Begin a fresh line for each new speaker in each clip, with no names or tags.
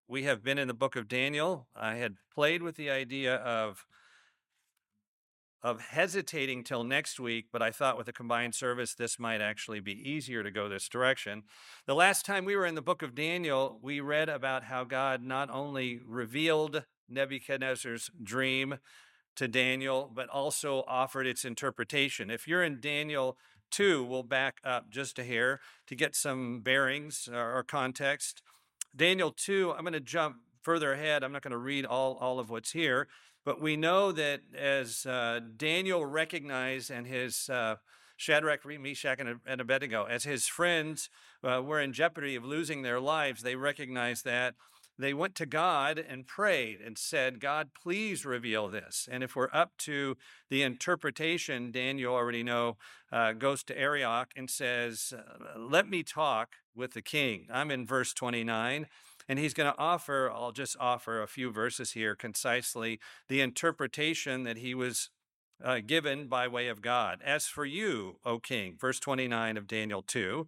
We have been in the book of Daniel. I had played with the idea of hesitating till next week, but I thought with a combined service, this might actually be easier to go this direction. The last time we were in the book of Daniel, we read about how God not only revealed Nebuchadnezzar's dream to Daniel, but also offered its interpretation. If you're in Daniel 2, we'll back up just a hair to get some bearings or context. Daniel 2, I'm going to jump further ahead. I'm not going to read all of what's here, but we know that as Daniel recognized and his Shadrach, Meshach, and Abednego, as his friends were in jeopardy of losing their lives, they recognized that. They went to God and prayed and said, God, please reveal this. And if we're up to the interpretation, Daniel already goes to Arioch and says, let me talk with the king. I'm in verse 29. And he's going to I'll just offer a few verses here concisely, the interpretation that he was given by way of God. As for you, O king, verse 29 of Daniel 2,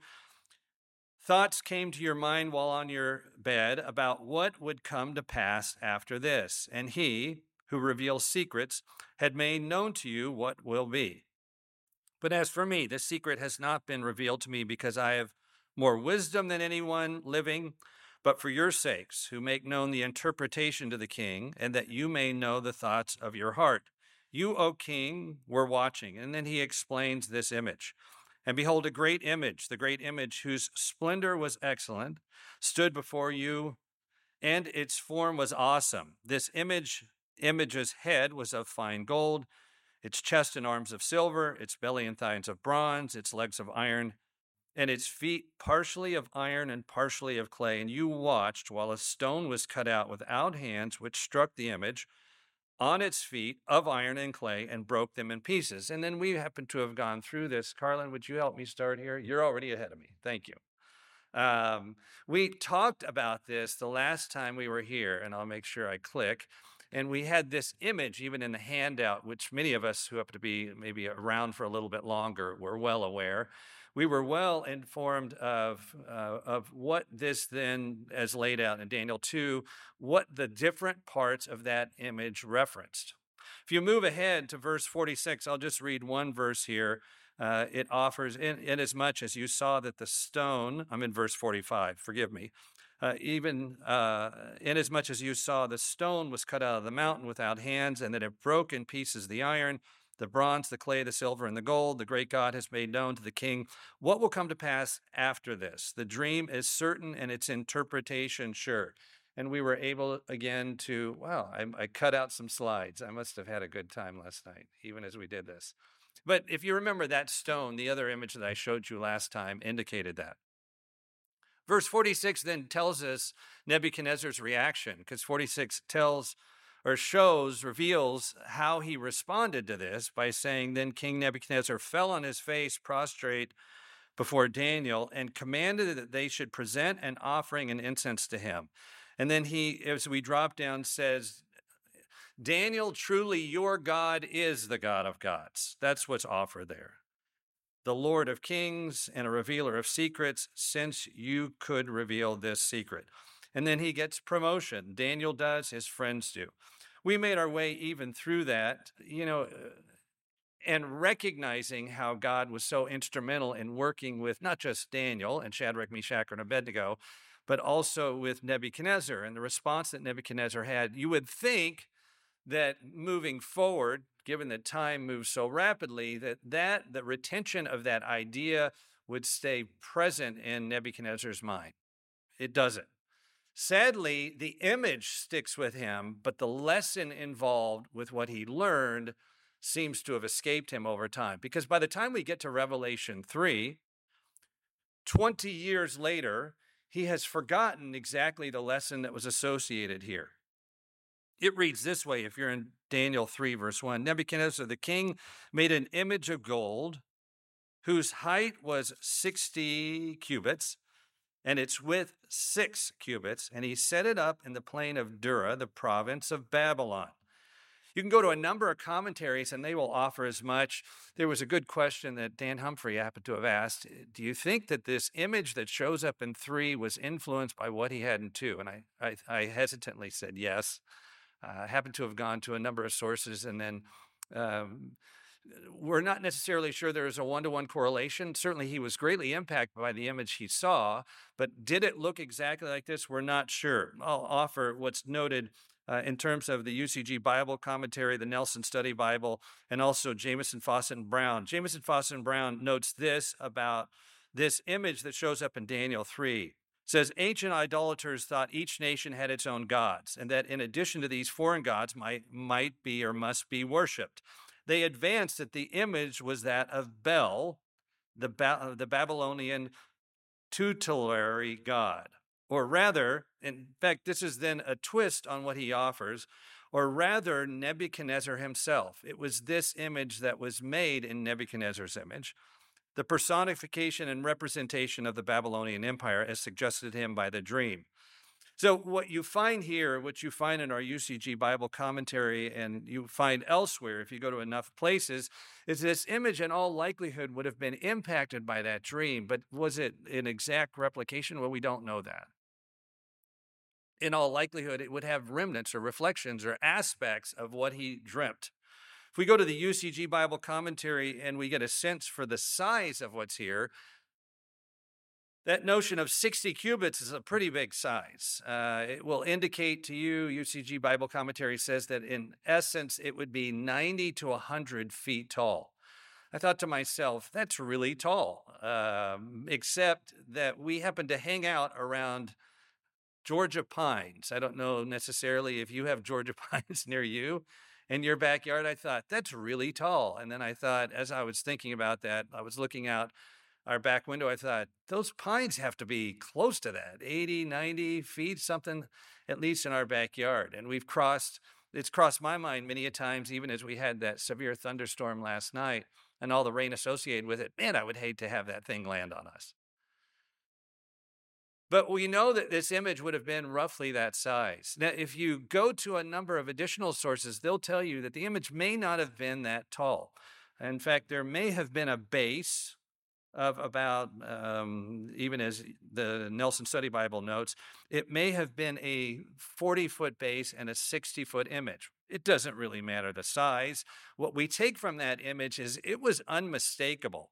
thoughts came to your mind while on your bed about what would come to pass after this. And he, who reveals secrets, had made known to you what will be. But as for me, this secret has not been revealed to me because I have more wisdom than anyone living, but for your sakes, who make known the interpretation to the king, and that you may know the thoughts of your heart. You, O king, were watching. And then he explains this image. And behold, a great image, the great image whose splendor was excellent, stood before you, and its form was awesome. This image's head was of fine gold, its chest and arms of silver, its belly and thighs of bronze, its legs of iron, and its feet partially of iron and partially of clay. And you watched while a stone was cut out without hands, which struck the image on its feet of iron and clay and broke them in pieces. And then we happen to have gone through this. Carlin, would you help me start here? You're already ahead of me. Thank you. We talked about this the last time we were here, and I'll make sure I click. And we had this image even in the handout, which many of us who happen to be maybe around for a little bit longer were well aware. We were well informed of what this then, as laid out in Daniel 2, what the different parts of that image referenced. If you move ahead to verse 46, I'll just read one verse here. It offers, inasmuch as you saw that the stone, I'm in verse 45, forgive me, inasmuch as you saw the stone was cut out of the mountain without hands, and that it broke in pieces the iron, the bronze, the clay, the silver, and the gold, the great God has made known to the king what will come to pass after this. The dream is certain and its interpretation sure. And we were able again to, I cut out some slides. I must have had a good time last night, even as we did this. But if you remember that stone, the other image that I showed you last time indicated that. Verse 46 then tells us Nebuchadnezzar's reaction, because 46 reveals how he responded to this by saying, then King Nebuchadnezzar fell on his face, prostrate before Daniel, and commanded that they should present an offering and incense to him. And then he, as we drop down, says, Daniel, truly your God is the God of gods. That's what's offered there. The Lord of kings and a revealer of secrets, since you could reveal this secret. And then he gets promotion. Daniel does, his friends do. We made our way even through that, and recognizing how God was so instrumental in working with not just Daniel and Shadrach, Meshach, and Abednego, but also with Nebuchadnezzar and the response that Nebuchadnezzar had. You would think that moving forward, given that time moves so rapidly, that the retention of that idea would stay present in Nebuchadnezzar's mind. It doesn't. Sadly, the image sticks with him, but the lesson involved with what he learned seems to have escaped him over time. Because by the time we get to Revelation 3, 20 years later, he has forgotten exactly the lesson that was associated here. It reads this way, if you're in Daniel 3, verse 1, Nebuchadnezzar the king made an image of gold whose height was 60 cubits and its width 6 cubits, and he set it up in the plain of Dura, the province of Babylon. You can go to a number of commentaries and they will offer as much. There was a good question that Dan Humphrey happened to have asked. Do you think that this image that shows up in 3 was influenced by what he had in 2? And I hesitantly said yes. I happened to have gone to a number of sources, and then um, we're not necessarily sure there is a one-to-one correlation. Certainly he was greatly impacted by the image he saw, but did it look exactly like this? We're not sure. I'll offer what's noted in terms of the UCG Bible commentary, the Nelson Study Bible, and also Jamieson, Fausset, and Brown. Jamieson, Fausset, and Brown notes this about this image that shows up in Daniel 3. It says, ancient idolaters thought each nation had its own gods, and that in addition to these foreign gods might be or must be worshipped. They advanced that the image was that of Bel, the Babylonian tutelary god. Or rather, in fact, this is then a twist on what he offers, or rather Nebuchadnezzar himself. It was this image that was made in Nebuchadnezzar's image, the personification and representation of the Babylonian Empire as suggested to him by the dream. So what you find here, what you find in our UCG Bible commentary, and you find elsewhere if you go to enough places, is this image in all likelihood would have been impacted by that dream. But was it an exact replication? Well, we don't know that. In all likelihood, it would have remnants or reflections or aspects of what he dreamt. If we go to the UCG Bible commentary and we get a sense for the size of what's here, that notion of 60 cubits is a pretty big size. It will indicate to you, UCG Bible commentary says that in essence, it would be 90 to 100 feet tall. I thought to myself, that's really tall, except that we happen to hang out around Georgia pines. I don't know necessarily if you have Georgia pines near you in your backyard. I thought, that's really tall. And then I thought, as I was thinking about that, I was looking out our back window, I thought, those pines have to be close to that, 80, 90 feet, something at least in our backyard. And it's crossed my mind many a times, even as we had that severe thunderstorm last night and all the rain associated with it. Man, I would hate to have that thing land on us. But we know that this image would have been roughly that size. Now, if you go to a number of additional sources, they'll tell you that the image may not have been that tall. In fact, there may have been a base of about, even as the Nelson Study Bible notes, it may have been a 40-foot base and a 60-foot image. It doesn't really matter the size. What we take from that image is it was unmistakable.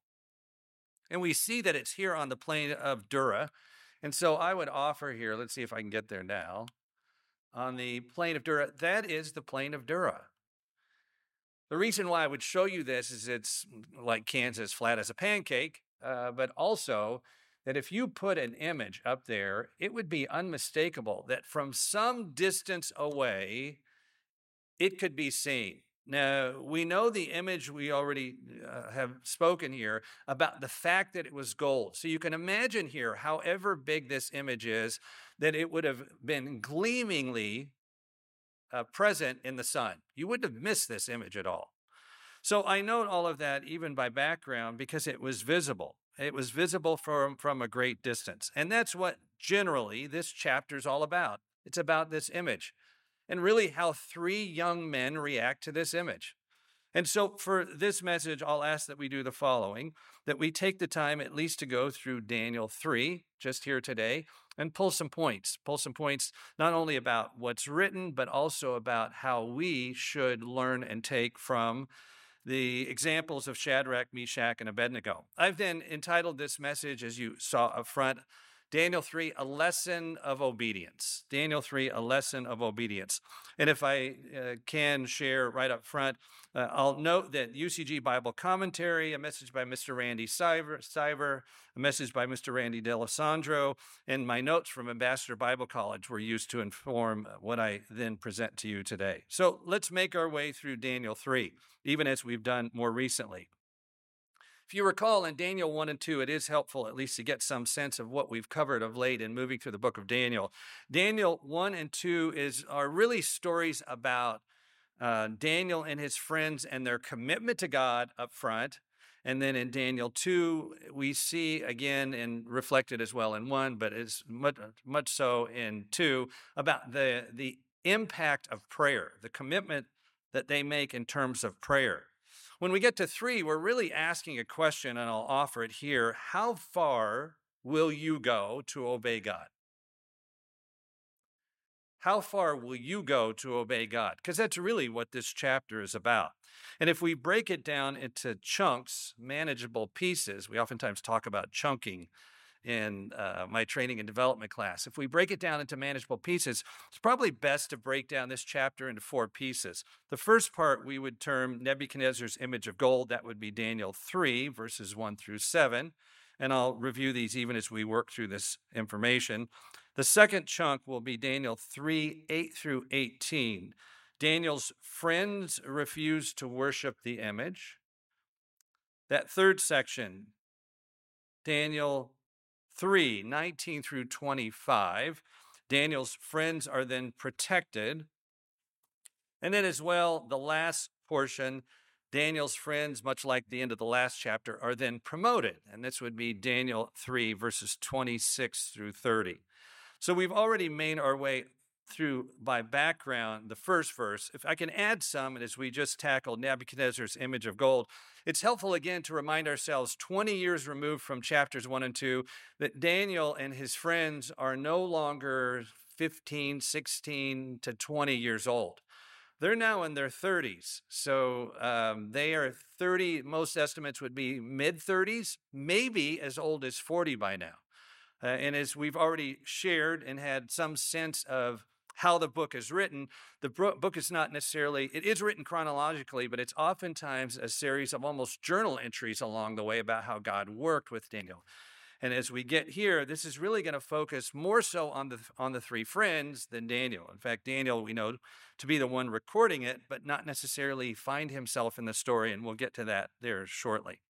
And we see that it's here on the plain of Dura. And so I would offer here, let's see if I can get there now, on the plain of Dura, that is the plain of Dura. The reason why I would show you this is it's like Kansas, flat as a pancake, but also that if you put an image up there, it would be unmistakable that from some distance away, it could be seen. Now, we know the image, we already have spoken here about the fact that it was gold. So you can imagine here, however big this image is, that it would have been gleamingly present in the sun. You wouldn't have missed this image at all. So I note all of that even by background because it was visible. It was visible from a great distance. And that's what generally this chapter is all about. It's about this image and really how 3 young men react to this image. And so for this message, I'll ask that we do the following, that we take the time at least to go through Daniel 3, just here today, and pull some points not only about what's written, but also about how we should learn and take from the examples of Shadrach, Meshach, and Abednego. I've then entitled this message, as you saw up front, Daniel 3, a lesson of obedience. Daniel 3, a lesson of obedience. And if I can share right up front, I'll note that UCG Bible Commentary, a message by Mr. Randy Stiver, a message by Mr. Randy D'Alessandro, and my notes from Ambassador Bible College were used to inform what I then present to you today. So let's make our way through Daniel 3, even as we've done more recently. If you recall in Daniel 1 and 2, it is helpful at least to get some sense of what we've covered of late in moving through the book of Daniel. Daniel 1 and 2 are really stories about Daniel and his friends and their commitment to God up front. And then in Daniel 2, we see again, and reflected as well in 1, but it's much so in 2, about the impact of prayer, the commitment that they make in terms of prayer. When we get to 3, we're really asking a question, and I'll offer it here. How far will you go to obey God? How far will you go to obey God? Because that's really what this chapter is about. And if we break it down into chunks, manageable pieces, we oftentimes talk about chunking in my training and development class. If we break it down into manageable pieces, it's probably best to break down this chapter into 4 pieces. The first part we would term Nebuchadnezzar's image of gold. That would be Daniel 3, verses 1 through 7. And I'll review these even as we work through this information. The second chunk will be Daniel 3, 8 through 18. Daniel's friends refused to worship the image. That third section, Daniel 3, 19 through 25. Daniel's friends are then protected. And then as well, the last portion, Daniel's friends, much like the end of the last chapter, are then promoted. And this would be Daniel 3, verses 26 through 30. So we've already made our way through by background the first verse. If I can add some, and as we just tackled Nebuchadnezzar's image of gold, it's helpful again to remind ourselves 20 years removed from chapters 1 and 2 that Daniel and his friends are no longer 15, 16 to 20 years old. They're now in their 30s. So they are 30, most estimates would be mid-30s, maybe as old as 40 by now. And as we've already shared and had some sense of how the book is written, the book is not necessarily, it is written chronologically, but it's oftentimes a series of almost journal entries along the way about how God worked with Daniel. And as we get here, this is really going to focus more so on the 3 friends than Daniel. In fact, Daniel, we know to be the one recording it, but not necessarily find himself in the story, and we'll get to that there shortly.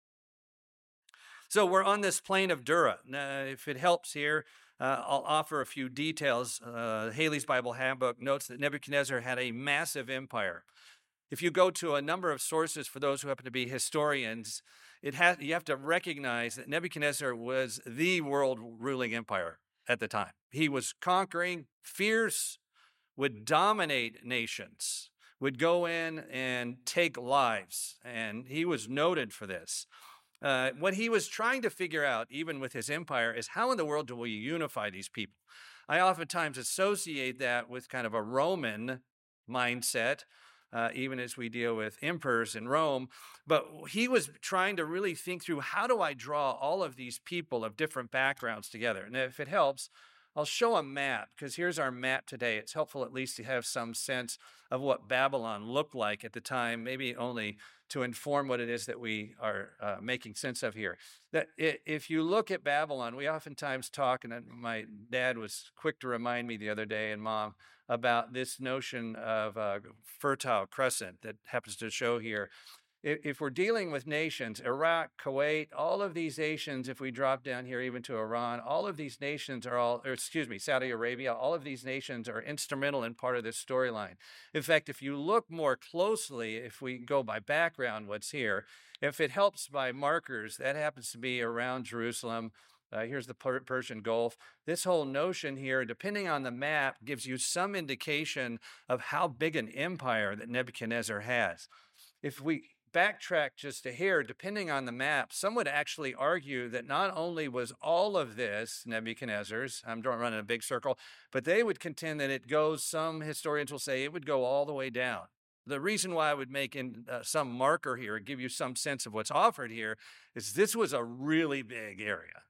So we're on this plain of Dura. Now, if it helps here, I'll offer a few details. Haley's Bible Handbook notes that Nebuchadnezzar had a massive empire. If you go to a number of sources for those who happen to be historians, you have to recognize that Nebuchadnezzar was the world ruling empire at the time. He was conquering, fierce, would dominate nations, would go in and take lives, and he was noted for this. What he was trying to figure out, even with his empire, is how in the world do we unify these people? I oftentimes associate that with kind of a Roman mindset, even as we deal with emperors in Rome. But he was trying to really think through, how do I draw all of these people of different backgrounds together? And if it helps, I'll show a map, because here's our map today. It's helpful at least to have some sense of what Babylon looked like at the time, maybe only to inform what it is that we are making sense of here. That if you look at Babylon, we oftentimes talk, and my dad was quick to remind me the other day, and Mom, about this notion of Fertile Crescent that happens to show here. If we're dealing with nations, Iraq, Kuwait, all of these nations, if we drop down here even to Iran, all of these nations are Saudi Arabia, all of these nations are instrumental in part of this storyline. In fact, if you look more closely, if we go by background, what's here, if it helps by markers, that happens to be around Jerusalem. Here's the Persian Gulf. This whole notion here, depending on the map, gives you some indication of how big an empire that Nebuchadnezzar has. If we backtrack just a hair, depending on the map, some would actually argue that not only was all of this Nebuchadnezzar's, I'm running a big circle, but they would contend that it goes, some historians will say it would go all the way down. The reason why I would make some marker here, give you some sense of what's offered here, is this was a really big area.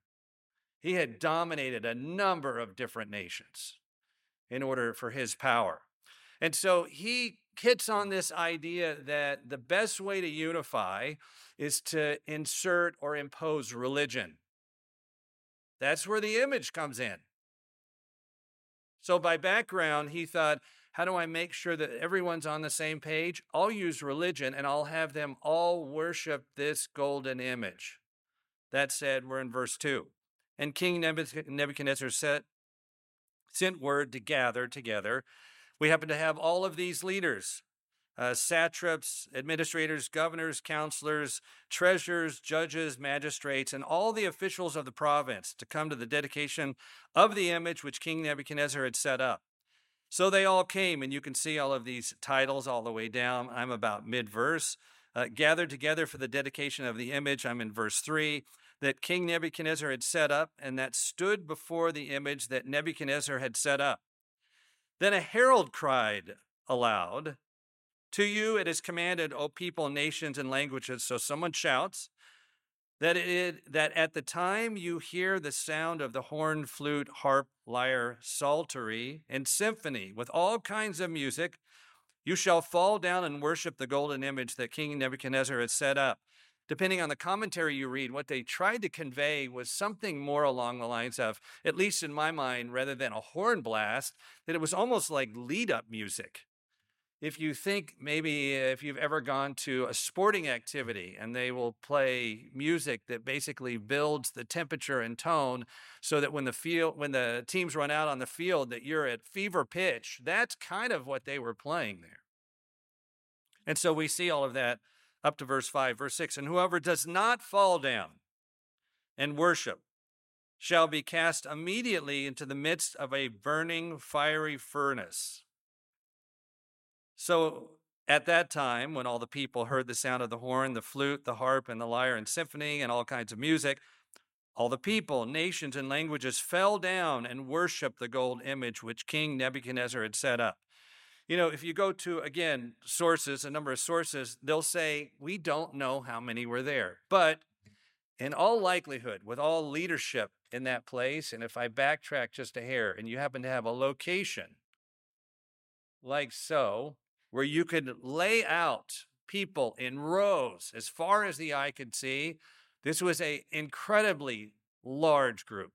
He had dominated a number of different nations in order for his power. And so he hits on this idea that the best way to unify is to insert or impose religion. That's where the image comes in. So by background, he thought, how do I make sure that everyone's on the same page? I'll use religion, and I'll have them all worship this golden image. That said, we're in verse 2. And King Nebuchadnezzar sent word to gather together. We happen to have all of these leaders, satraps, administrators, governors, counselors, treasurers, judges, magistrates, and all the officials of the province to come to the dedication of the image which King Nebuchadnezzar had set up. So they all came, and you can see all of these titles all the way down. I'm about mid-verse. Gathered together for the dedication of the image, I'm in verse 3, that King Nebuchadnezzar had set up, and that stood before the image that Nebuchadnezzar had set up. Then a herald cried aloud, "To you it is commanded, O people, nations, and languages." So someone shouts that at the time you hear the sound of the horn, flute, harp, lyre, psaltery, and symphony with all kinds of music, you shall fall down and worship the golden image that King Nebuchadnezzar had set up. Depending on the commentary you read, what they tried to convey was something more along the lines of, at least in my mind, rather than a horn blast, that it was almost like lead-up music. If you think maybe if you've ever gone to a sporting activity and they will play music that basically builds the temperature and tone so that when the teams run out on the field that you're at fever pitch, that's kind of what they were playing there. And so we see all of that up to verse 5, verse 6, and whoever does not fall down and worship shall be cast immediately into the midst of a burning fiery furnace. So at that time, when all the people heard the sound of the horn, the flute, the harp, and the lyre and symphony and all kinds of music, all the people, nations, and languages fell down and worshiped the gold image which King Nebuchadnezzar had set up. You know, if you go to, again, sources, a number of sources, they'll say, we don't know how many were there. But in all likelihood, with all leadership in that place, and if I backtrack just a hair, and you happen to have a location like so, where you could lay out people in rows as far as the eye could see, this was an incredibly large group.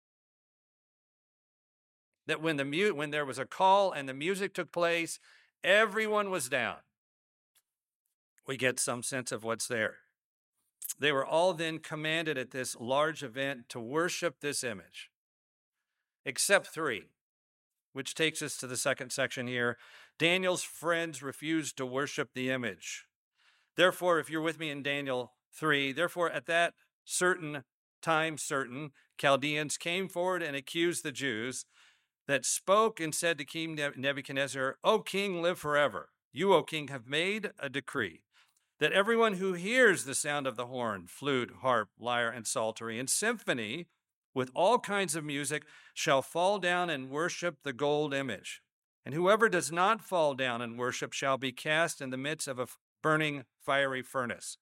That when there was a call and the music took place, everyone was down. We get some sense of what's there. They were all then commanded at this large event to worship this image, except 3, which takes us to the second section here. Daniel's friends refused to worship the image. Therefore, if you're with me in Daniel 3, therefore at that certain, Chaldeans came forward and accused the Jews, that spoke and said to King Nebuchadnezzar, O king, live forever. You, O king, have made a decree that everyone who hears the sound of the horn, flute, harp, lyre, and psaltery, and symphony with all kinds of music shall fall down and worship the gold image. And whoever does not fall down and worship shall be cast in the midst of a burning fiery furnace.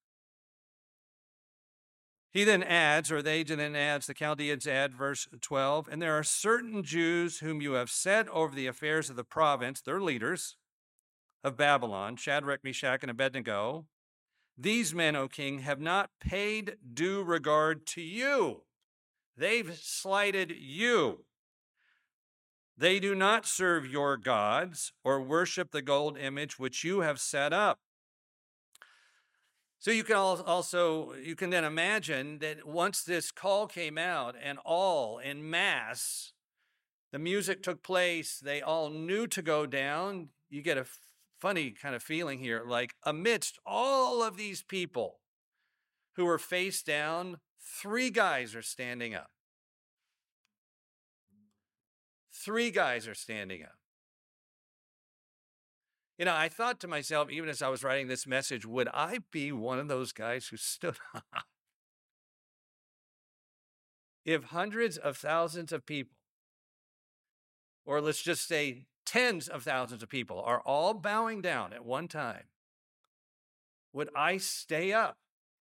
He then adds, the Chaldeans add, verse 12, and there are certain Jews whom you have set over the affairs of the province, their leaders of Babylon, Shadrach, Meshach, and Abednego. These men, O king, have not paid due regard to you. They've slighted you. They do not serve your gods or worship the gold image which you have set up. So you can then imagine that once this call came out and all en masse, the music took place, they all knew to go down. You get a funny kind of feeling here, like amidst all of these people who were face down, 3 guys are standing up. 3 guys are standing up. You know, I thought to myself, even as I was writing this message, would I be one of those guys who stood up? If hundreds of thousands of people, or let's just say tens of thousands of people, are all bowing down at one time, would I stay up?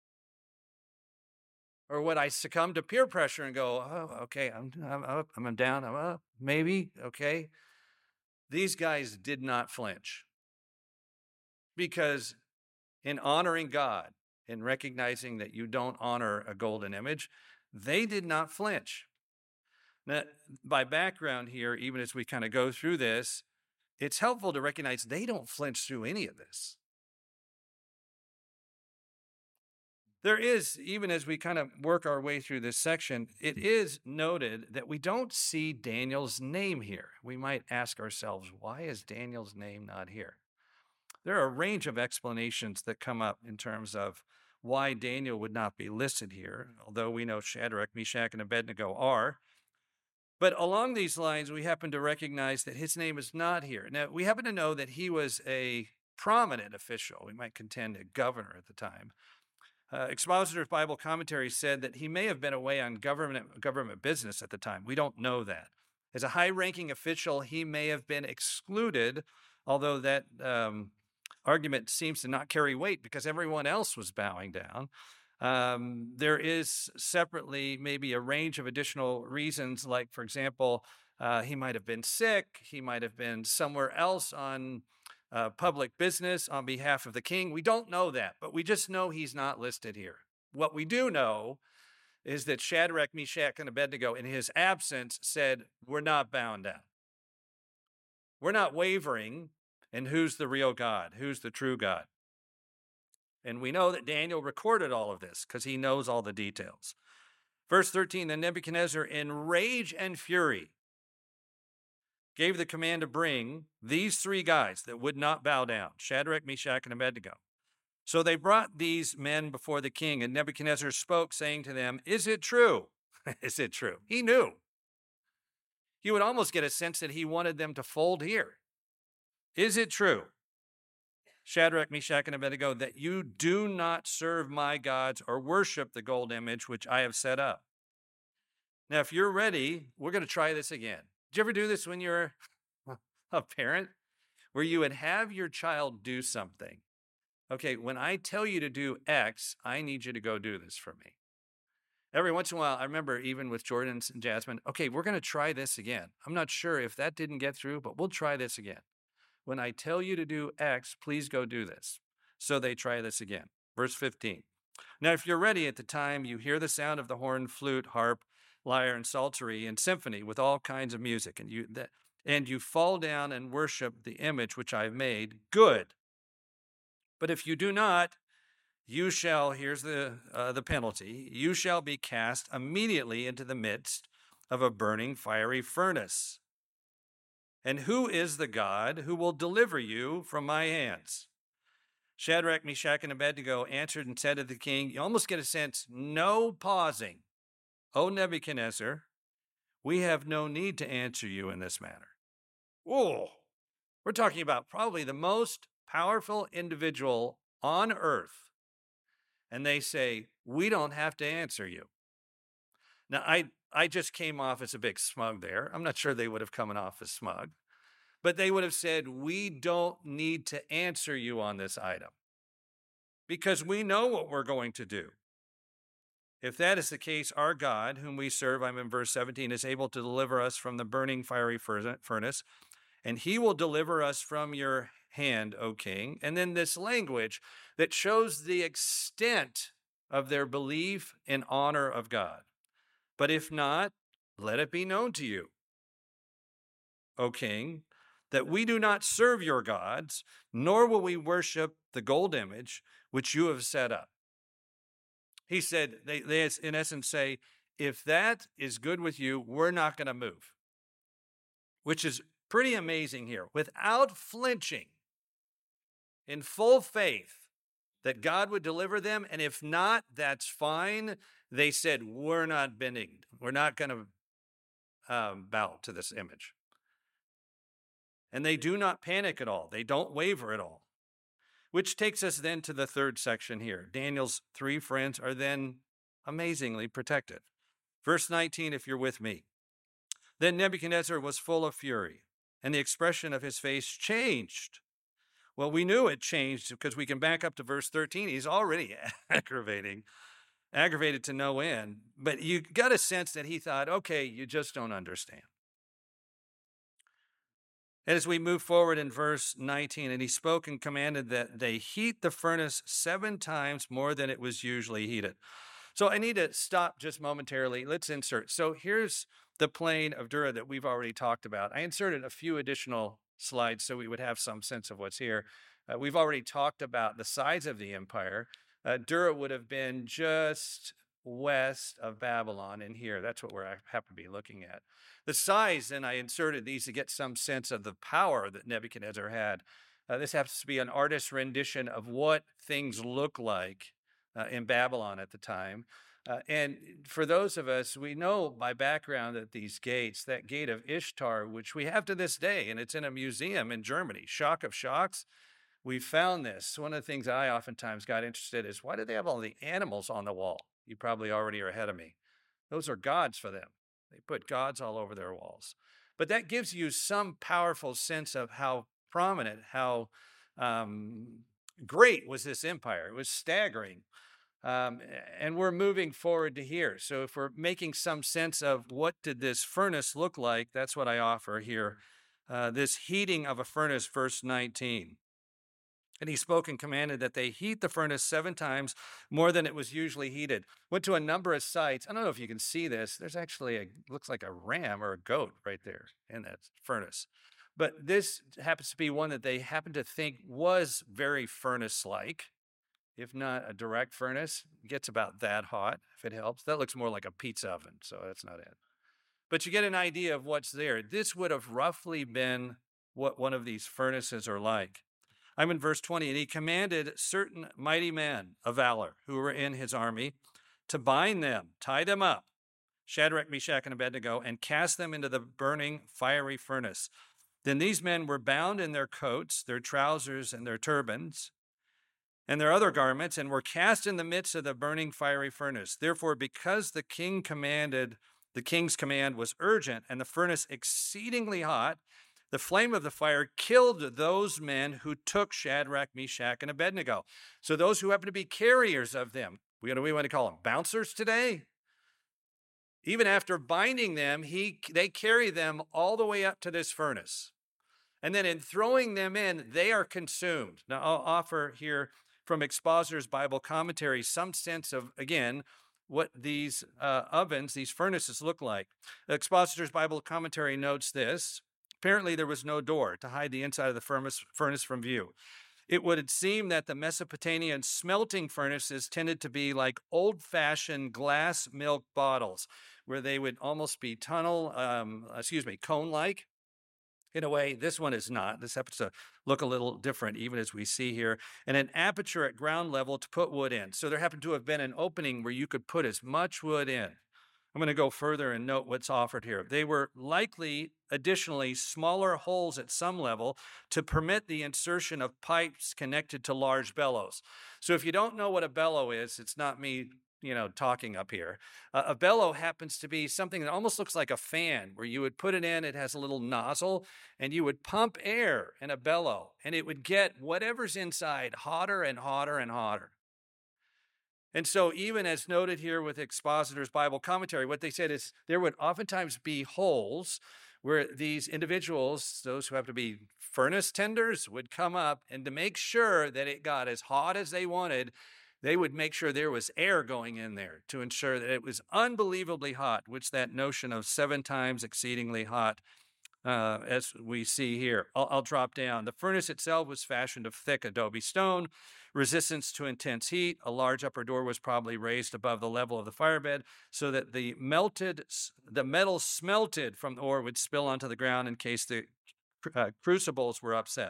Or would I succumb to peer pressure and go, oh, okay, I'm up, I'm down, I'm up, maybe, okay? These guys did not flinch. Because in honoring God, in recognizing that you don't honor a golden image, they did not flinch. Now, by background here, even as we kind of go through this, it's helpful to recognize they don't flinch through any of this. There is, even as we kind of work our way through this section, it is noted that we don't see Daniel's name here. We might ask ourselves, why is Daniel's name not here? There are a range of explanations that come up in terms of why Daniel would not be listed here, although we know Shadrach, Meshach, and Abednego are. But along these lines, we happen to recognize that his name is not here. Now, we happen to know that he was a prominent official. We might contend a governor at the time. Expositor's Bible Commentary said that he may have been away on government business at the time. We don't know that. As a high-ranking official, he may have been excluded, although that argument seems to not carry weight because everyone else was bowing down. There is separately maybe a range of additional reasons, like, for example, he might have been sick. He might have been somewhere else on public business on behalf of the king. We don't know that, but we just know he's not listed here. What we do know is that Shadrach, Meshach, and Abednego, in his absence, said, we're not bound down. We're not wavering in who's the real God, who's the true God. And we know that Daniel recorded all of this because he knows all the details. Verse 13, then Nebuchadnezzar, in rage and fury, gave the command to bring these three guys that would not bow down, Shadrach, Meshach, and Abednego. So they brought these men before the king, and Nebuchadnezzar spoke, saying to them, is it true? Is it true? He knew. You would almost get a sense that he wanted them to fold here. Is it true, Shadrach, Meshach, and Abednego, that you do not serve my gods or worship the gold image which I have set up? Now, if you're ready, we're going to try this again. Did you ever do this when you're a parent, where you would have your child do something? Okay, when I tell you to do X, I need you to go do this for me. Every once in a while, I remember even with Jordan and Jasmine, okay, we're going to try this again. I'm not sure if that didn't get through, but we'll try this again. When I tell you to do X, please go do this. So they try this again. Verse 15. Now, if you're ready at the time, you hear the sound of the horn, flute, harp, lyre, and psaltery, and symphony with all kinds of music, and you fall down and worship the image which I've made, good. But if you do not, you shall, here's the penalty, you shall be cast immediately into the midst of a burning fiery furnace. And who is the God who will deliver you from my hands? Shadrach, Meshach, and Abednego answered and said to the king, you almost get a sense, no pausing. O Nebuchadnezzar, we have no need to answer you in this matter. Whoa, we're talking about probably the most powerful individual on earth. And they say, we don't have to answer you. Now, I just came off as a big smug there. I'm not sure they would have come off as smug. But they would have said, we don't need to answer you on this item because we know what we're going to do. If that is the case, our God, whom we serve, I'm in verse 17, is able to deliver us from the burning fiery furnace, and he will deliver us from your hand, O king. And then this language that shows the extent of their belief and honor of God. But if not, let it be known to you, O king, that we do not serve your gods, nor will we worship the gold image which you have set up. He said, they in essence say, if that is good with you, we're not going to move. Which is pretty amazing here. Without flinching, in full faith that God would deliver them, and if not, that's fine. They said, we're not bending. We're not going to bow to this image. And they do not panic at all. They don't waver at all. Which takes us then to the third section here. Daniel's three friends are then amazingly protected. Verse 19, if you're with me. Then Nebuchadnezzar was full of fury, and the expression of his face changed. Well, we knew it changed because we can back up to verse 13. He's already aggravated to no end. But you got a sense that he thought, okay, you just don't understand. And as we move forward in verse 19, and he spoke and commanded that they heat the furnace 7 times more than it was usually heated. So I need to stop just momentarily. Let's insert. So here's the plain of Dura that we've already talked about. I inserted a few additional slides so we would have some sense of what's here. We've already talked about the size of the empire. Dura would have been just west of Babylon in here. That's what we happen to be looking at. The size, and I inserted these to get some sense of the power that Nebuchadnezzar had. This happens to be an artist's rendition of what things look like in Babylon at the time. And for those of us, we know by background that these gates, that gate of Ishtar, which we have to this day, and it's in a museum in Germany, shock of shocks, we found this. One of the things I oftentimes got interested in is, why do they have all the animals on the wall? You probably already are ahead of me. Those are gods for them. They put gods all over their walls. But that gives you some powerful sense of how prominent, how great was this empire. It was staggering. And we're moving forward to here. So if we're making some sense of what did this furnace look like, that's what I offer here. This heating of a furnace, verse 19. And he spoke and commanded that they heat the furnace 7 times more than it was usually heated. Went to a number of sites. I don't know if you can see this. There's actually looks like a ram or a goat right there in that furnace. But this happens to be one that they happen to think was very furnace-like, if not a direct furnace. It gets about that hot, if it helps. That looks more like a pizza oven, so that's not it. But you get an idea of what's there. This would have roughly been what one of these furnaces are like. I'm in verse 20, and he commanded certain mighty men of valor who were in his army to bind them, tie them up, Shadrach, Meshach, and Abednego, and cast them into the burning fiery furnace. Then these men were bound in their coats, their trousers, and their turbans, and their other garments, and were cast in the midst of the burning fiery furnace. Therefore, because the king's command was urgent, and the furnace exceedingly hot, the flame of the fire killed those men who took Shadrach, Meshach, and Abednego. So those who happen to be carriers of them, we want to call them bouncers today. Even after binding them, they carry them all the way up to this furnace. And then in throwing them in, they are consumed. Now, I'll offer here from Expositor's Bible Commentary some sense of, again, what these ovens, these furnaces look like. The Expositor's Bible Commentary notes this. Apparently, there was no door to hide the inside of the furnace from view. It would seem that the Mesopotamian smelting furnaces tended to be like old-fashioned glass milk bottles, where they would almost be cone-like. In a way, this one is not. This happens to look a little different, even as we see here. And an aperture at ground level to put wood in. So there happened to have been an opening where you could put as much wood in. I'm going to go further and note what's offered here. They were likely, additionally, smaller holes at some level to permit the insertion of pipes connected to large bellows. So if you don't know what a bellow is, it's not me, talking up here. A bellow happens to be something that almost looks like a fan, where you would put it in, it has a little nozzle, and you would pump air in a bellow, and it would get whatever's inside hotter and hotter and hotter. And so even as noted here with Expositor's Bible Commentary, what they said is there would oftentimes be holes where these individuals, those who have to be furnace tenders, would come up, and to make sure that it got as hot as they wanted, they would make sure there was air going in there to ensure that it was unbelievably hot, which that notion of 7 times exceedingly hot, as we see here. I'll drop down. The furnace itself was fashioned of thick adobe stone, resistance to intense heat. A large upper door was probably raised above the level of the firebed so that the metal smelted from the ore would spill onto the ground in case the crucibles were upset.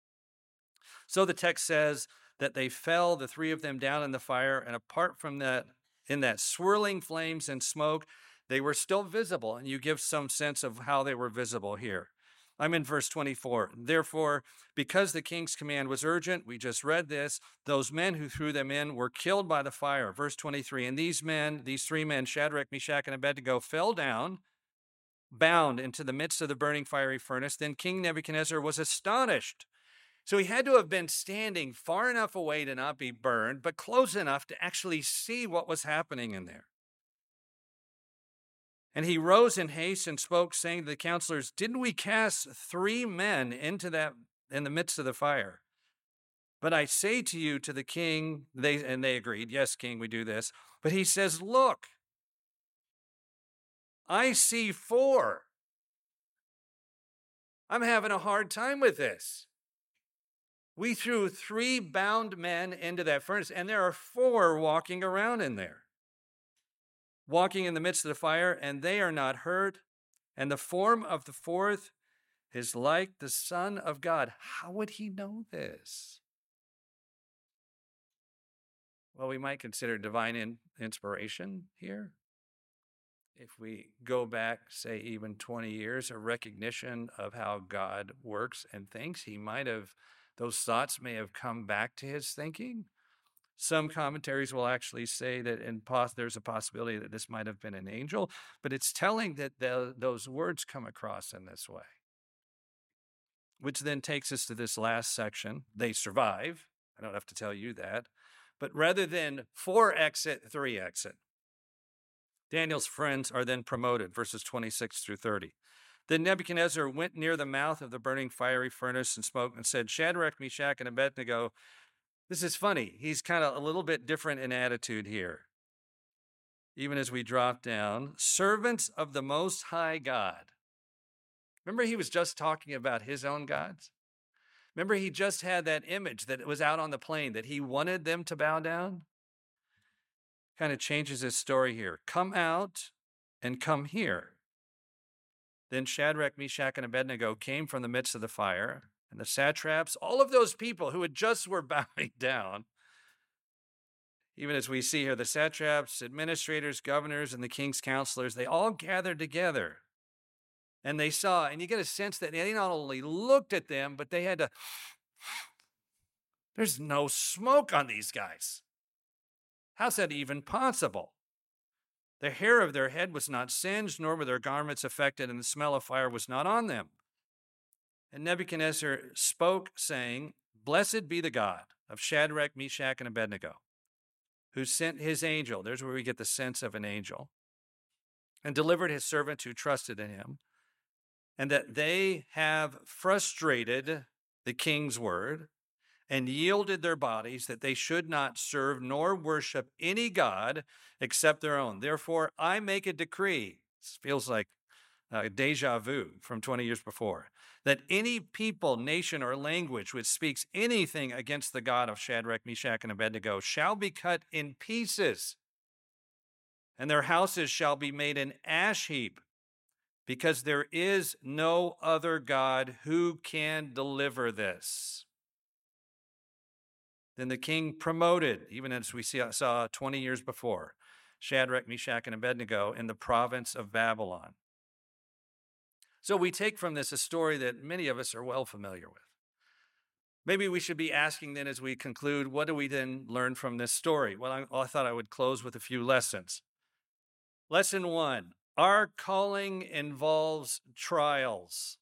So the text says that they fell, the 3 of them, down in the fire, and apart from that, in that swirling flames and smoke, they were still visible, and you give some sense of how they were visible here. I'm in verse 24. Therefore, because the king's command was urgent, we just read this, those men who threw them in were killed by the fire. Verse 23, and these 3 men, Shadrach, Meshach, and Abednego, fell down, bound into the midst of the burning fiery furnace. Then King Nebuchadnezzar was astonished. So he had to have been standing far enough away to not be burned, but close enough to actually see what was happening in there. And he rose in haste and spoke, saying to the counselors, didn't we cast 3 men in the midst of the fire? But I say to you, to the king, they agreed, yes, king, we do this. But he says, look, I see 4. I'm having a hard time with this. We threw 3 bound men into that furnace, and there are 4 walking around in there, walking in the midst of the fire, and they are not hurt. And the form of the 4th is like the Son of God. How would he know this? well, we might consider divine inspiration here. If we go back, say, even 20 years, a recognition of how God works and thinks, those thoughts may have come back to his thinking. Some commentaries will actually say that there's a possibility that this might have been an angel, but it's telling that those words come across in this way. Which then takes us to this last section. They survive. I don't have to tell you that. But rather than 4 exit, 3 exit. Daniel's friends are then promoted, verses 26 through 30. Then Nebuchadnezzar went near the mouth of the burning fiery furnace and spoke and said, Shadrach, Meshach, and Abednego. This is funny. He's kind of a little bit different in attitude here. Even as we drop down, servants of the Most High God. Remember, he was just talking about his own gods? Remember, he just had that image that was out on the plain that he wanted them to bow down? Kind of changes his story here. Come out and come here. Then Shadrach, Meshach, and Abednego came from the midst of the fire, and the satraps, all of those people who had just were bowing down, even as we see here, the satraps, administrators, governors, and the king's counselors, they all gathered together. And they saw, and you get a sense that they not only looked at them, but they had to, there's no smoke on these guys. How's that even possible? The hair of their head was not singed, nor were their garments affected, and the smell of fire was not on them. And Nebuchadnezzar spoke, saying, Blessed be the God of Shadrach, Meshach, and Abednego, who sent his angel, there's where we get the sense of an angel, and delivered his servant who trusted in him, and that they have frustrated the king's word and yielded their bodies that they should not serve nor worship any god except their own. Therefore, I make a decree. This feels like deja vu from 20 years before, that any people, nation, or language which speaks anything against the God of Shadrach, Meshach, and Abednego shall be cut in pieces, and their houses shall be made an ash heap, because there is no other God who can deliver this. Then the king promoted, even as we saw 20 years before, Shadrach, Meshach, and Abednego in the province of Babylon. So we take from this a story that many of us are well familiar with. Maybe we should be asking then as we conclude, what do we then learn from this story? Well, I thought I would close with a few lessons. Lesson 1, our calling involves trials,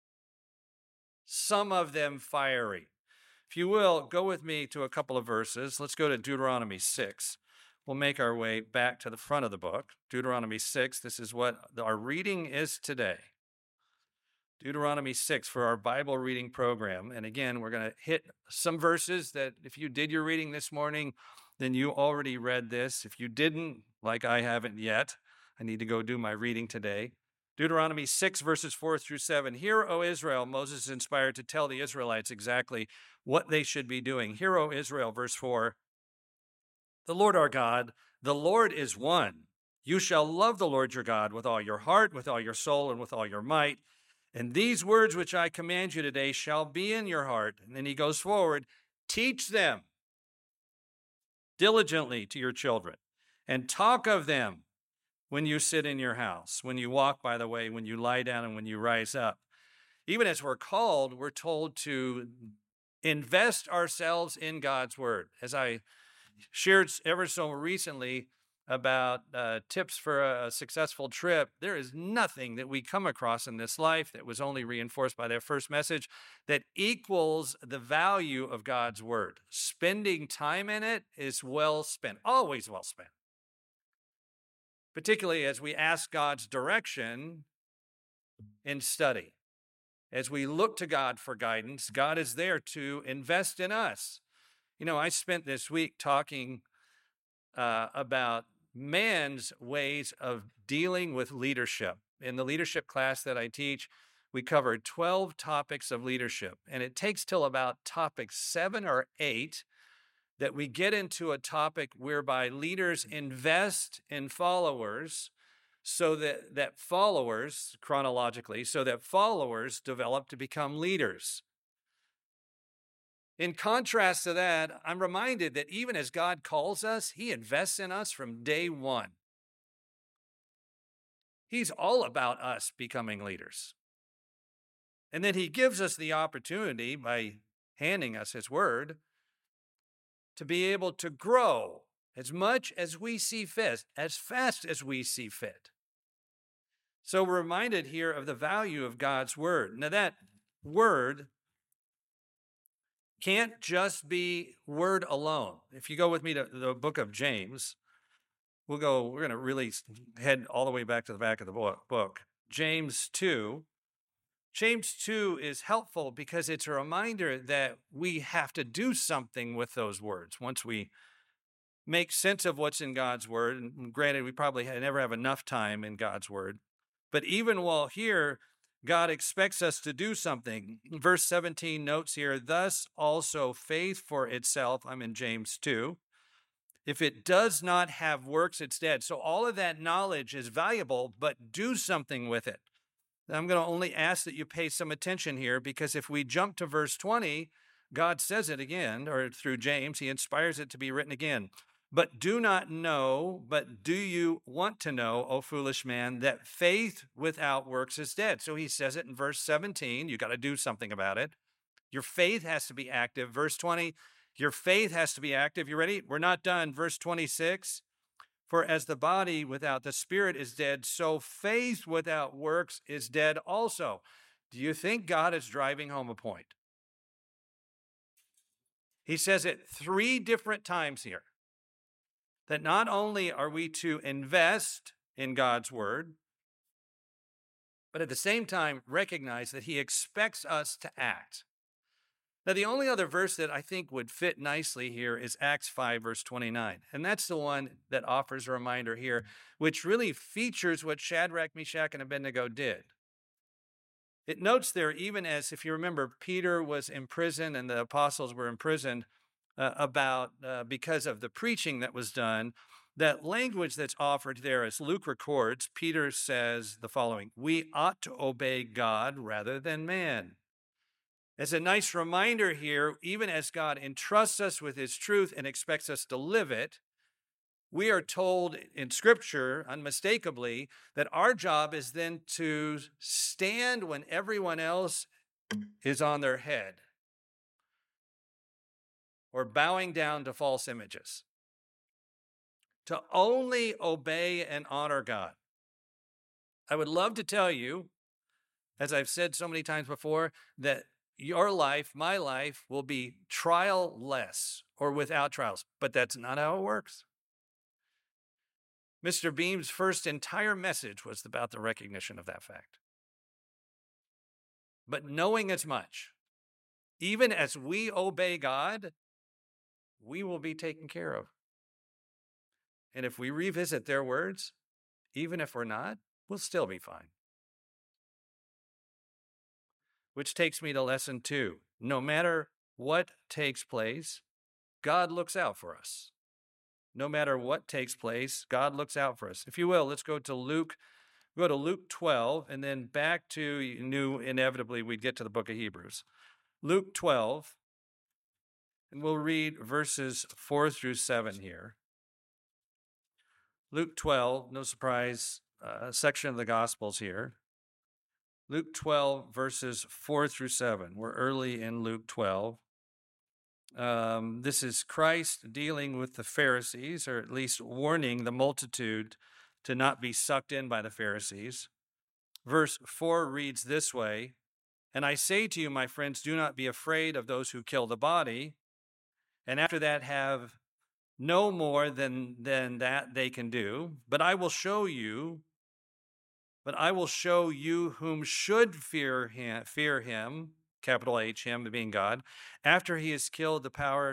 some of them fiery. If you will, go with me to a couple of verses. Let's go to Deuteronomy 6. We'll make our way back to the front of the book. Deuteronomy 6, this is what our reading is today. Deuteronomy 6 for our Bible reading program. And again, we're going to hit some verses that if you did your reading this morning, then you already read this. If you didn't, like I haven't yet, I need to go do my reading today. Deuteronomy 6, verses 4 through 7. Hear, O Israel, Moses is inspired to tell the Israelites exactly what they should be doing. Hear, O Israel, verse 4. The Lord our God, the Lord is one. You shall love the Lord your God with all your heart, with all your soul, and with all your might. And these words which I command you today shall be in your heart. And then he goes forward. Teach them diligently to your children, and talk of them when you sit in your house, when you walk by the way, when you lie down, and when you rise up. Even as we're called, we're told to invest ourselves in God's word. As I shared ever so recently about tips for a successful trip, there is nothing that we come across in this life that was only reinforced by that first message that equals the value of God's word. Spending time in it is well spent, always well spent. Particularly as we ask God's direction in study. As we look to God for guidance, God is there to invest in us. You know, I spent this week talking about man's ways of dealing with leadership. In the leadership class that I teach, we covered 12 topics of leadership, and it takes till about topic 7 or 8 that we get into a topic whereby leaders invest in followers so that followers, chronologically, so that followers develop to become leaders. In contrast to that, I'm reminded that even as God calls us, he invests in us from day one. He's all about us becoming leaders. And then he gives us the opportunity by handing us his word to be able to grow as much as we see fit, as fast as we see fit. So we're reminded here of the value of God's word. Now, that word can't just be word alone. If you go with me to the book of James, we're going to really head all the way back to the back of the book. James 2. James 2 is helpful because it's a reminder that we have to do something with those words. Once we make sense of what's in God's word, and granted, we probably never have enough time in God's word, but even while here, God expects us to do something. Verse 17 notes here, thus also faith for itself, I'm in James 2, if it does not have works, it's dead. So all of that knowledge is valuable, but do something with it. I'm going to only ask that you pay some attention here, because if we jump to verse 20, God says it again, or through James, he inspires it to be written again. But do not know, but do you want to know, O foolish man, that faith without works is dead? So he says it in verse 17. You got to do something about it. Your faith has to be active. Verse 20, your faith has to be active. You ready? We're not done. Verse 26. For as the body without the spirit is dead, so faith without works is dead also. Do you think God is driving home a point? He says it 3 different times here, that not only are we to invest in God's word, but at the same time recognize that he expects us to act. Now, the only other verse that I think would fit nicely here is Acts 5, verse 29. And that's the one that offers a reminder here, which really features what Shadrach, Meshach, and Abednego did. It notes there, even as, if you remember, Peter was imprisoned and the apostles were imprisoned because of the preaching that was done, that language that's offered there, as Luke records, Peter says the following, we ought to obey God rather than man. As a nice reminder here, even as God entrusts us with his truth and expects us to live it, we are told in Scripture, unmistakably, that our job is then to stand when everyone else is on their head or bowing down to false images, to only obey and honor God. I would love to tell you, as I've said so many times before, that your life, my life, will be trial-less or without trials, but that's not how it works. Mr. Beam's first entire message was about the recognition of that fact. But knowing as much, even as we obey God, we will be taken care of. And if we revisit their words, even if we're not, we'll still be fine. Which takes me to lesson 2. No matter what takes place, God looks out for us. No matter what takes place, God looks out for us. If you will, let's go to Luke. Go to Luke 12, and then back to, you knew inevitably we'd get to the book of Hebrews. Luke 12, and we'll read verses 4 through 7 here. Luke 12, no surprise, section of the Gospels here. Luke 12, verses 4 through 7. We're early in Luke 12. This is Christ dealing with the Pharisees, or at least warning the multitude to not be sucked in by the Pharisees. Verse 4 reads this way, and I say to you, my friends, do not be afraid of those who kill the body, and after that have no more than that they can do, but I will show you whom should fear him, capital H, him being God, after he is killed,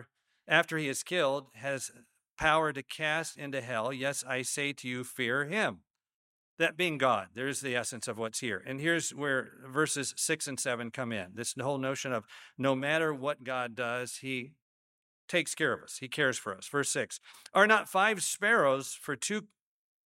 has power to cast into hell. Yes, I say to you, fear him. That being God, there's the essence of what's here. And here's where verses 6 and 7 come in. This whole notion of no matter what God does, he takes care of us. He cares for us. Verse 6, are not 5 sparrows for 2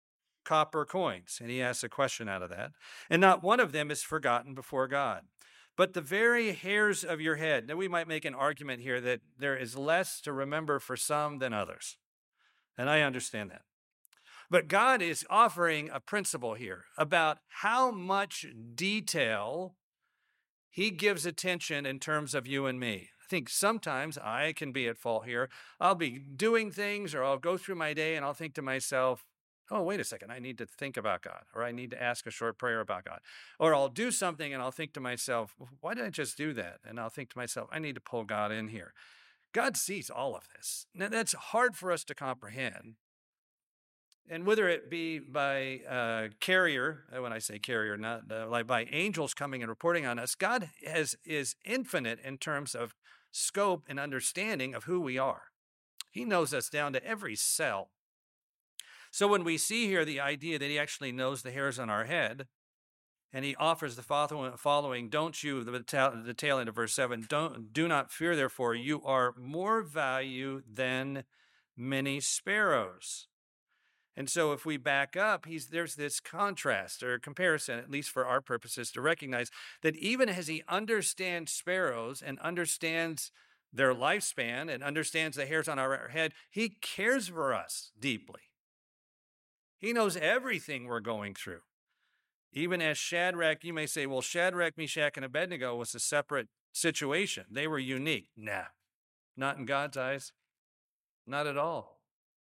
copper coins? And he asks a question out of that. And not one of them is forgotten before God. but the very hairs of your head. Now, we might make an argument here that there is less to remember for some than others. And I understand that. But God is offering a principle here about how much detail he gives attention in terms of you and me. I think sometimes I can be at fault here. I'll be doing things or I'll go through my day and I'll think to myself, oh, wait a second, I need to think about God, or I need to ask a short prayer about God. Or I'll do something and I'll think to myself, why did I just do that? And I'll think to myself, I need to pull God in here. God sees all of this. Now, that's hard for us to comprehend. And whether it be by carrier, when I say carrier, not like by angels coming and reporting on us, God is infinite in terms of scope and understanding of who we are. He knows us down to every cell. So when we see here the idea that he actually knows the hairs on our head, and he offers the following, don't you, the tail end of verse 7, do not fear, therefore, you are more value than many sparrows. And so if we back up, there's this contrast or comparison, at least for our purposes, to recognize that even as he understands sparrows and understands their lifespan and understands the hairs on our head, he cares for us deeply. He knows everything we're going through. Even as Shadrach, you may say, well, Shadrach, Meshach, and Abednego was a separate situation. They were unique. Nah, not in God's eyes. Not at all.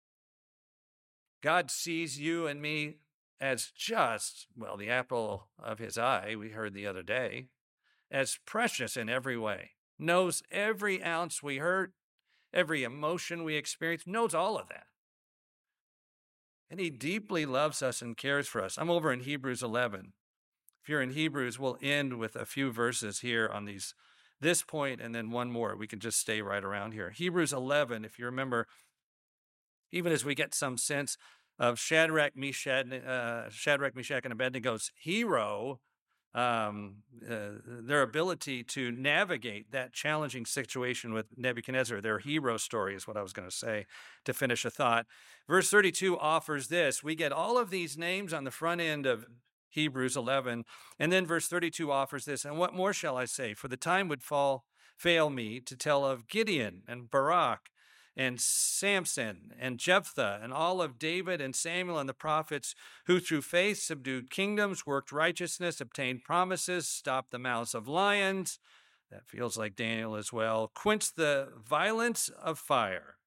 God sees you and me as just, well, the apple of his eye, we heard the other day, as precious in every way. Knows every ounce we hurt, every emotion we experience, knows all of that. And he deeply loves us and cares for us. I'm over in Hebrews 11. If you're in Hebrews, we'll end with a few verses here on this point and then one more. We can just stay right around here. Hebrews 11, if you remember, even as we get some sense of Shadrach, Meshach, and Abednego's hero, their ability to navigate that challenging situation with Nebuchadnezzar, their hero story is what I was going to say to finish a thought. Verse 32 offers this. We get all of these names on the front end of Hebrews 11, and then verse 32 offers this. And what more shall I say? For the time would fail me to tell of Gideon and Barak and Samson and Jephthah and all of David and Samuel and the prophets who through faith subdued kingdoms, worked righteousness, obtained promises, stopped the mouths of lions. That feels like Daniel as well. Quenched the violence of fire.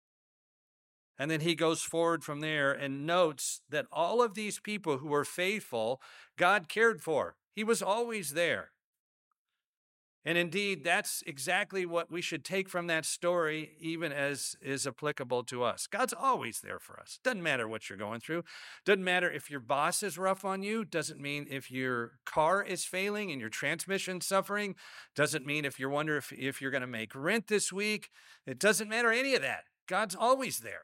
And then he goes forward from there and notes that all of these people who were faithful, God cared for. He was always there. And indeed, that's exactly what we should take from that story, even as is applicable to us. God's always there for us. Doesn't matter what you're going through. Doesn't matter if your boss is rough on you. Doesn't mean if your car is failing and your transmission's suffering. Doesn't mean if you're wondering if you're going to make rent this week. It doesn't matter any of that. God's always there.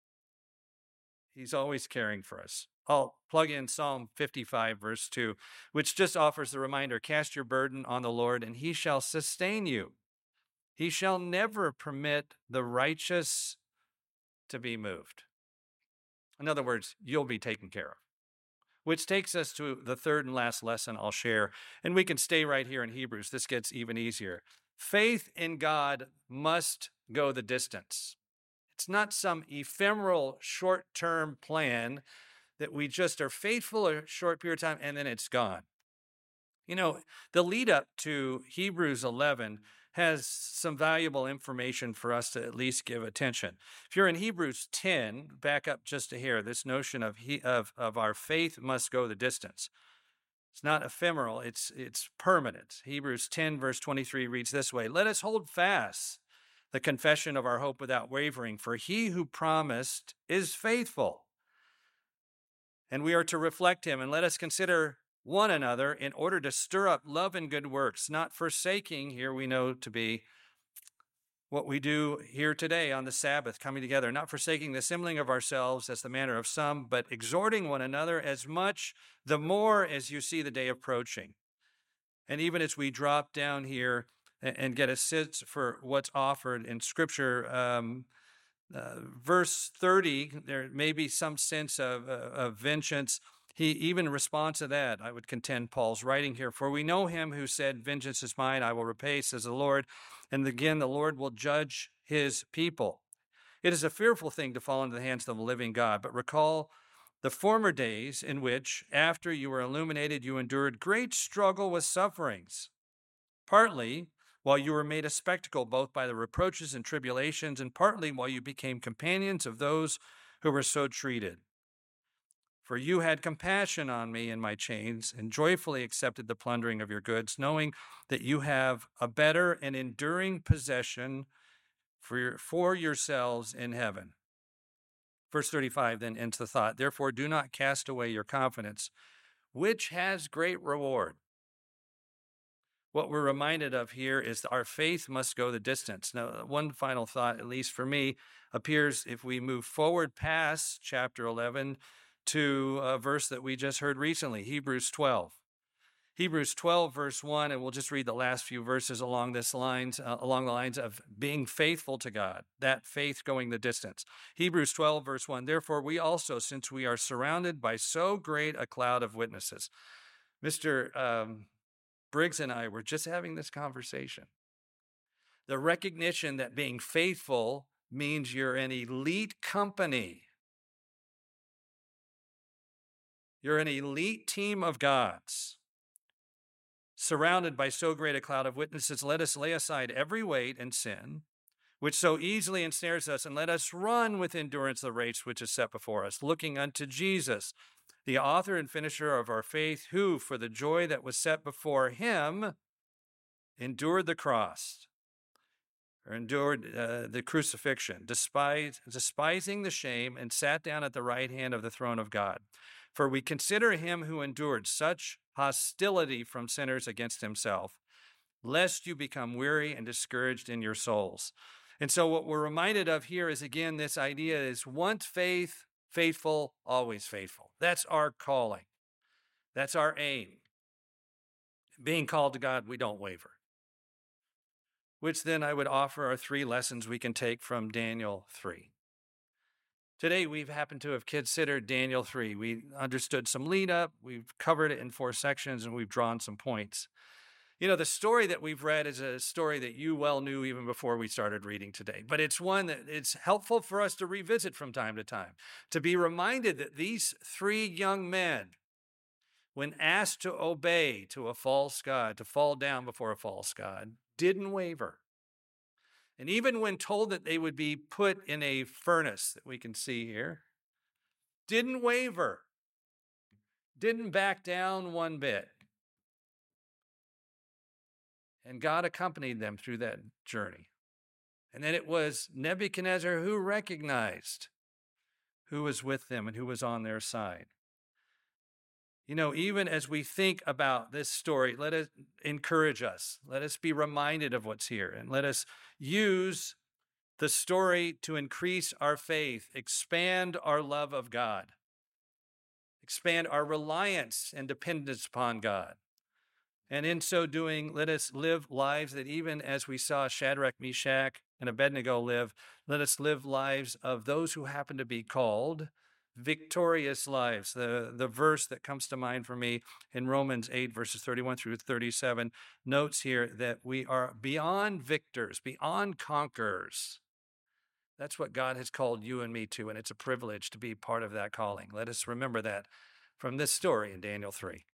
He's always caring for us. I'll plug in Psalm 55, verse 2, which just offers the reminder, cast your burden on the Lord, and he shall sustain you. He shall never permit the righteous to be moved. In other words, you'll be taken care of. Which takes us to the third and last lesson I'll share, and we can stay right here in Hebrews. This gets even easier. Faith in God must go the distance. It's not some ephemeral short-term plan that we just are faithful a short period of time and then it's gone. You know, the lead up to Hebrews 11 has some valuable information for us to at least give attention. If you're in Hebrews 10, back up just a hair, this notion of our faith must go the distance. It's not ephemeral, it's permanent. Hebrews 10 verse 23 reads this way, let us hold fast the confession of our hope without wavering, for he who promised is faithful. And we are to reflect him, and let us consider one another in order to stir up love and good works, not forsaking, here we know to be what we do here today on the Sabbath, coming together, not forsaking the assembling of ourselves as the manner of some, but exhorting one another as much the more as you see the day approaching. And even as we drop down here and get a sense for what's offered in Scripture, verse 30, there may be some sense of vengeance. He even responds to that. I would contend Paul's writing here, for we know him who said, vengeance is mine, I will repay, says the Lord. And again, the Lord will judge his people. It is a fearful thing to fall into the hands of the living God, but recall the former days in which, after you were illuminated, you endured great struggle with sufferings, partly while you were made a spectacle both by the reproaches and tribulations, and partly while you became companions of those who were so treated. For you had compassion on me in my chains, and joyfully accepted the plundering of your goods, knowing that you have a better and enduring possession for yourselves in heaven. Verse 35 then ends the thought, therefore do not cast away your confidence, which has great reward. What we're reminded of here is that our faith must go the distance. Now, one final thought, at least for me, appears if we move forward past chapter 11 to a verse that we just heard recently, Hebrews 12. Hebrews 12, verse 1, and we'll just read the last few verses along the lines of being faithful to God, that faith going the distance. Hebrews 12, verse 1, therefore we also, since we are surrounded by so great a cloud of witnesses. Mr. Briggs and I were just having this conversation. The recognition that being faithful means you're an elite company. You're an elite team of gods. Surrounded by so great a cloud of witnesses, let us lay aside every weight and sin, which so easily ensnares us, and let us run with endurance the race which is set before us, looking unto Jesus, the author and finisher of our faith, who, for the joy that was set before him, endured the cross, or endured the crucifixion, despising the shame, and sat down at the right hand of the throne of God. For we consider him who endured such hostility from sinners against himself, lest you become weary and discouraged in your souls. And so what we're reminded of here is, again, this idea is once faith, faithful, always faithful. That's our calling. That's our aim. Being called to God, we don't waver. Which then I would offer are 3 lessons we can take from Daniel 3. Today, we've happened to have considered Daniel 3. We understood some lead up, we've covered it in 4 sections, and we've drawn some points. You know, the story that we've read is a story that you well knew even before we started reading today, but it's one that it's helpful for us to revisit from time to time, to be reminded that these 3 young men, when asked to obey to a false god, to fall down before a false god, didn't waver. And even when told that they would be put in a furnace that we can see here, didn't waver, didn't back down one bit. And God accompanied them through that journey. And then it was Nebuchadnezzar who recognized who was with them and who was on their side. You know, even as we think about this story, let it encourage us. Let us be reminded of what's here, and let us use the story to increase our faith, expand our love of God, expand our reliance and dependence upon God. And in so doing, let us live lives that, even as we saw Shadrach, Meshach, and Abednego live, let us live lives of those who happen to be called victorious lives. The verse that comes to mind for me in Romans 8, verses 31 through 37, notes here that we are beyond victors, beyond conquerors. That's what God has called you and me to, and it's a privilege to be part of that calling. Let us remember that from this story in Daniel 3.